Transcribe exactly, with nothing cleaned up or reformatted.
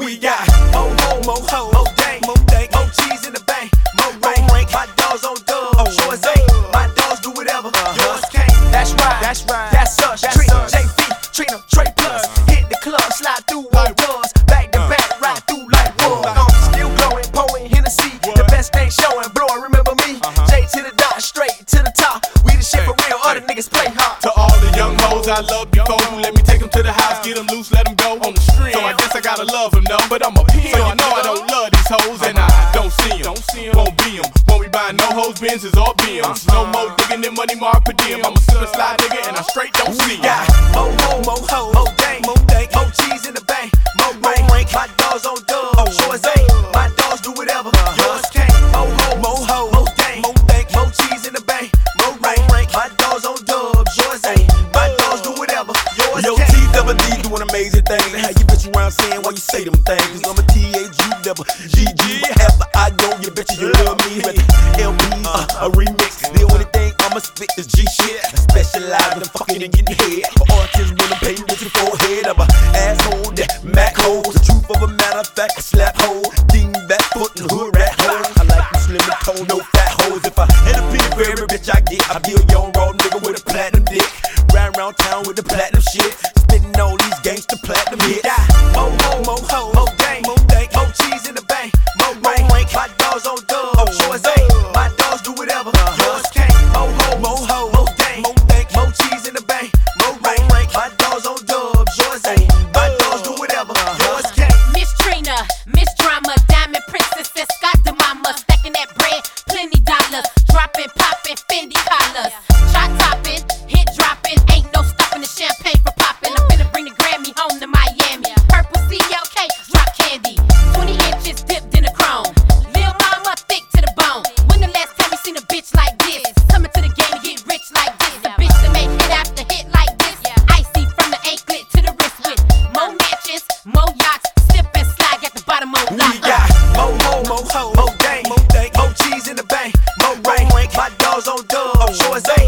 We got mo ho, mo ho, mo dang, mo dang, mo cheese in the bank, mo rank. My dogs on dub, yours ain't. My dogs do whatever, yours can't. That's right, that's right, that's us. Trina, J V, Trina, Trey Plus. Hit the club, slide through like doors, back to back, ride through like wood. I'm still glowing, pouring Hennessy, the best thing showing, blowing. Remember me? J to the dot, straight to the top. We the shit for real, other niggas play hard. To all the young hoes I loved before, let me take them to the house, get them loose, let them go on the street. So I guess I gotta love them, no, but I'm a pimp, so you know I don't love these hoes, and I don't see them, won't be them. Won't be buying no hoes, Benzes or B Ms. No more digging in money, mark per diem. I'm a slip and slide nigga, and I straight don't see We got mo ho, mo ho, mo dang, mo dang, mo cheese in the bank, mo rank. My dogs on dub, yours ain't. My dogs do whatever, yours can't. Mo ho, mo ho, mo dang, mo dang, mo cheese in the bank, mo rank. My dogs on dub, yours ain't. My dogs do whatever, yours Yo, can't. T double D doing amazing things. And how you bitch around saying why you say them things. Cause I'm a T H U double G G. Wherever I go, you bitch you love me. But L P, uh, a remix. The only thing I'ma spit is G shit. I specialize in fucking and getting head. Artists when I'm painting with your forehead. I'm a asshole that Mac hoes. The truth of a matter of fact, I slap hoes. Ding back foot and hood rat hoes. I like them slim and tone, no fat hoes. If I hit a penny for every bitch I get, I be a young raw nigga with a platinum dick. Riding around town with the platinum shit. Spitting all these gangsta platinum hits. Yeah, mo ho, mo ho, mo dang, mo dang, mo cheese in the bank, mo rank. My dogs on dub, yours ain't. My dogs do whatever, yours can't. Mo ho, mo ho, mo dang, mo dang, mo cheese in the bank, mo rank. My dogs on dub, yours ain't. My dogs do whatever, yours can't. Miss Trina, Miss Drama, Diamond Princess, and Scott the Mama, stacking that bread, plenty dollars, dropping, popping, Fendi collars, shot topping, hit dropping, ain't no stopping the champagne from popping. I'm finna bring the Grammy home to Miami. Purple C L K, drop candy, twenty inches dipped in the chrome. Lil mama thick to the bone. When the last time you seen a bitch like this? Coming to the game to get rich like this. The bitch that make hit after hit like this. Icy from the anklet to the wrist with more mansions, more yachts, slip and slide at the bottom of We got mo ho, mo ho, mo dang, mo dang, mo cheese in the bank, mo rank. My dogs on dub, yours ain't.